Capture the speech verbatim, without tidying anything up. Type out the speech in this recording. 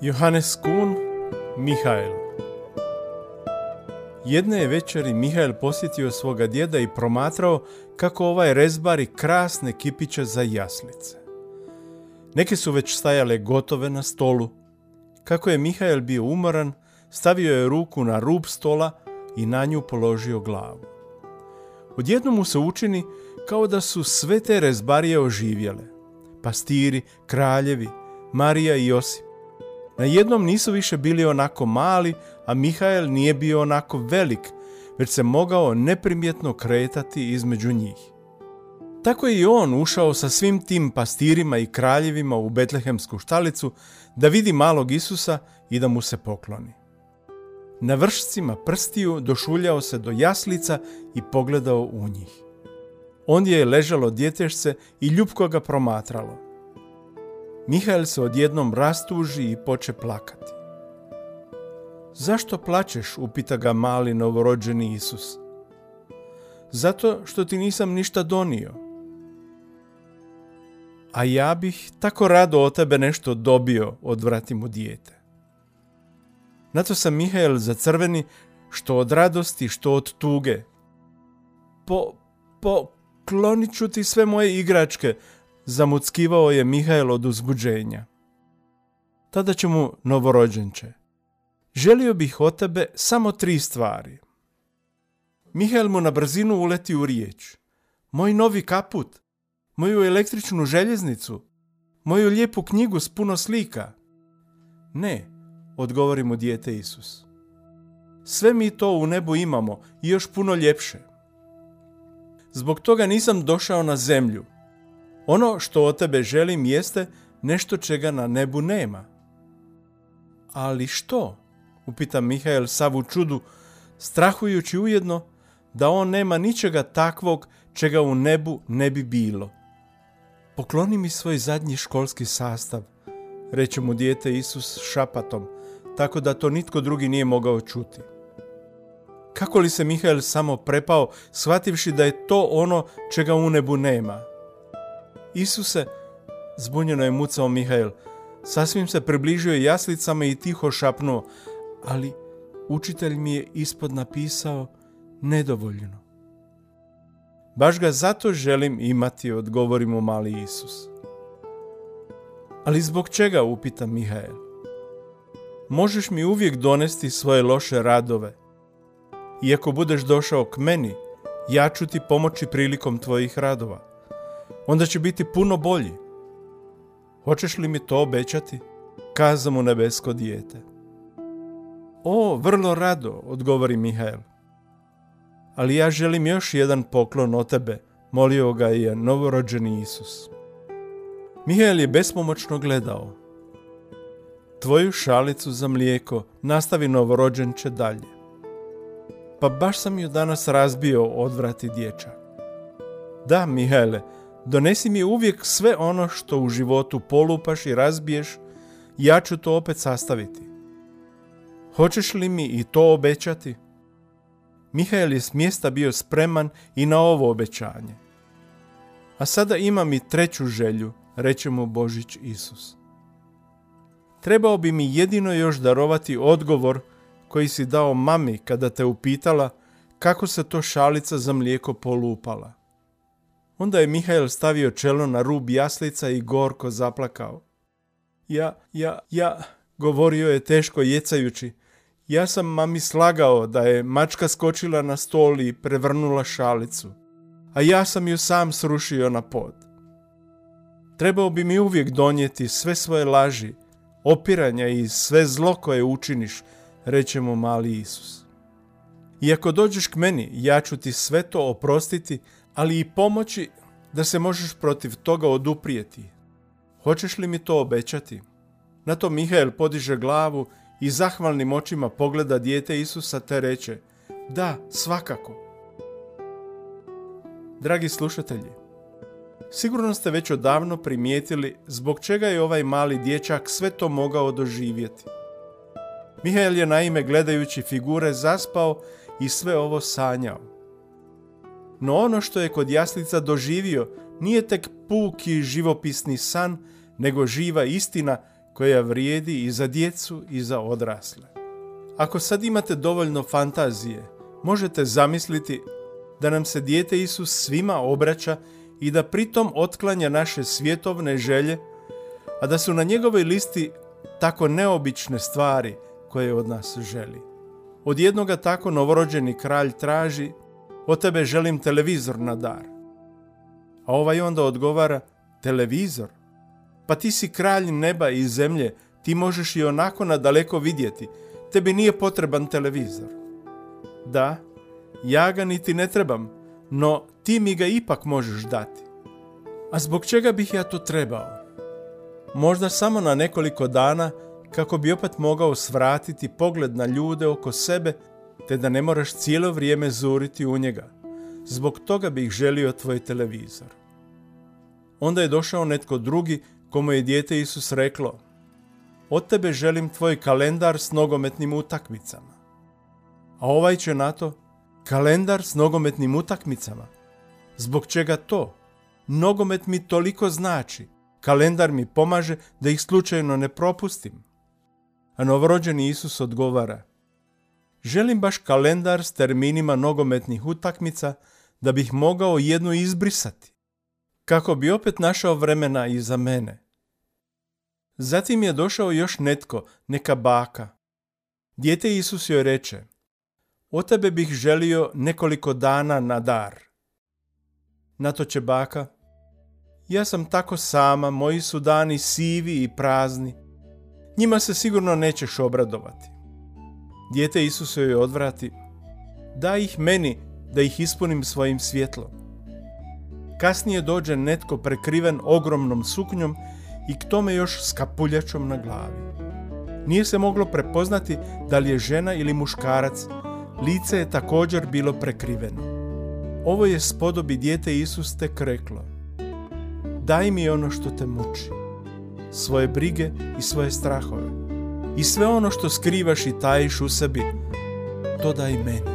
Johannes Kuhn, Mihael. Jedne je večeri Mihael posjetio svoga djeda i promatrao kako ovaj rezbari krasne kipiće za jaslice. Neke su već stajale gotove na stolu. Kako je Mihael bio umoran, stavio je ruku na rub stola i na nju položio glavu. Odjednom mu se učini kao da su sve te rezbarije oživjele. Pastiri, kraljevi, Marija i Josip. Najednom nisu više bili onako mali, a Mihael nije bio onako velik, već se mogao neprimjetno kretati između njih. Tako je i on ušao sa svim tim pastirima i kraljevima u betlehemsku štalicu da vidi malog Isusa i da mu se pokloni. Na vršcima prstiju došuljao se do jaslica i pogledao u njih. Ondje je ležalo djetešce i ljubko ga promatralo. Mihael se odjednom rastuži i poče plakati. Zašto plačeš, upita ga mali novorođeni Isus. Zato što ti nisam ništa donio. A ja bih tako rado od tebe nešto dobio, odvrati mu dijete. Na to sam Mihael zacrveni, što od radosti, što od tuge. Po, poklonit ću ti sve moje igračke, zamuckivao je Mihael od uzbuđenja. Tada će mu novorođenče. Želio bih od tebe samo tri stvari. Mihael mu na brzinu uleti u riječ. Moj novi kaput, moju električnu željeznicu, moju lijepu knjigu s puno slika. Ne, odgovori mu dijete Isus. Sve mi to u nebu imamo i još puno ljepše. Zbog toga nisam došao na zemlju. Ono što od tebe želim jeste nešto čega na nebu nema. Ali što? Upita Mihael sav u čudu, strahujući ujedno da on nema ničega takvog čega u nebu ne bi bilo. Pokloni mi svoj zadnji školski sastav, reče mu dijete Isus šapatom, tako da to nitko drugi nije mogao čuti. Kako li se Mihael samo prepao, shvativši da je to ono čega u nebu nema. Isuse, zbunjeno je mucao Mihael, sasvim se približio jaslicama i tiho šapnuo, ali učitelj mi je ispod napisao nedovoljno. Baš ga zato želim imati, odgovori mu mali Isus. Ali zbog čega, upita Mihael. Možeš mi uvijek donesti svoje loše radove. I ako budeš došao k meni, ja ću ti pomoći prilikom tvojih radova. Onda će biti puno bolji. Hoćeš li mi to obećati? Kaza mu nebesko dijete. O, vrlo rado, odgovori Mihael. Ali ja želim još jedan poklon od tebe, molio ga je novorođeni Isus. Mihael je bespomoćno gledao. Tvoju šalicu za mlijeko, nastavi novorođenče dalje. Pa baš sam ju danas razbio, odvrati dječak. Da, Mihaele, donesi mi uvijek sve ono što u životu polupaš i razbiješ, ja ću to opet sastaviti. Hoćeš li mi i to obećati? Mihael je s mjesta bio spreman i na ovo obećanje. A sada imam i treću želju, reče mu Božić Isus. Trebao bi mi jedino još darovati odgovor koji si dao mami kada te upitala kako se to šalica za mlijeko polupala. Onda je Mihael stavio čelo na rub jaslica i gorko zaplakao. Ja, ja, ja, govorio je teško jecajući, ja sam mami slagao da je mačka skočila na stol i prevrnula šalicu, a ja sam ju sam srušio na pod. Trebao bi mi uvijek donijeti sve svoje laži, opiranja i sve zlo koje učiniš, reče mu mali Isus. I ako dođeš k meni, ja ću ti sve to oprostiti, ali i pomoći da se možeš protiv toga oduprijeti. Hoćeš li mi to obećati? Na to Mihael podiže glavu i zahvalnim očima pogleda dijete Isusa te reče, da, svakako. Dragi slušatelji, sigurno ste već odavno primijetili zbog čega je ovaj mali dječak sve to mogao doživjeti. Mihael je naime gledajući figure zaspao i sve ovo sanjao. No ono što je kod jaslica doživio nije tek puki živopisni san, nego živa istina koja vrijedi i za djecu i za odrasle. Ako sad imate dovoljno fantazije, možete zamisliti da nam se dijete Isus svima obraća i da pritom otklanja naše svjetovne želje, a da su na njegovoj listi tako neobične stvari koje od nas želi. Od jednoga tako novorođeni kralj traži: od tebe želim televizor na dar. A ovaj onda odgovara: televizor? Pa ti si kralj neba i zemlje, ti možeš i onako nadaleko vidjeti, tebi nije potreban televizor. Da, ja ga niti ne trebam, no ti mi ga ipak možeš dati. A zbog čega bih ja to trebao? Možda samo na nekoliko dana, kako bi opet mogao svratiti pogled na ljude oko sebe, te da ne moraš cijelo vrijeme zuriti u njega. Zbog toga bih želio tvoj televizor. Onda je došao netko drugi, komu je dijete Isus reklo: od tebe želim tvoj kalendar s nogometnim utakmicama. A ovaj će na to: kalendar s nogometnim utakmicama? Zbog čega to? Nogomet mi toliko znači. Kalendar mi pomaže da ih slučajno ne propustim. A novorođeni Isus odgovara: želim baš kalendar s terminima nogometnih utakmica da bih mogao jednu izbrisati, kako bi opet našao vremena i za mene. Zatim je došao još netko, neka baka. Dijete Isus joj reče: od tebe bih želio nekoliko dana na dar. Na to će baka: ja sam tako sama, moji su dani sivi i prazni. Njima se sigurno nećeš obradovati. Dijete Isus joj odvrati: daj ih meni da ih ispunim svojim svjetlom. Kasnije dođe netko prekriven ogromnom suknjom i k tome još s kapuljačom na glavi. Nije se moglo prepoznati da li je žena ili muškarac, lice je također bilo prekriveno. Ovo je spodobi dijete Isus tek reklo: daj mi ono što te muči, svoje brige i svoje strahove, i sve ono što skrivaš i tajiš u sebi, to daj meni.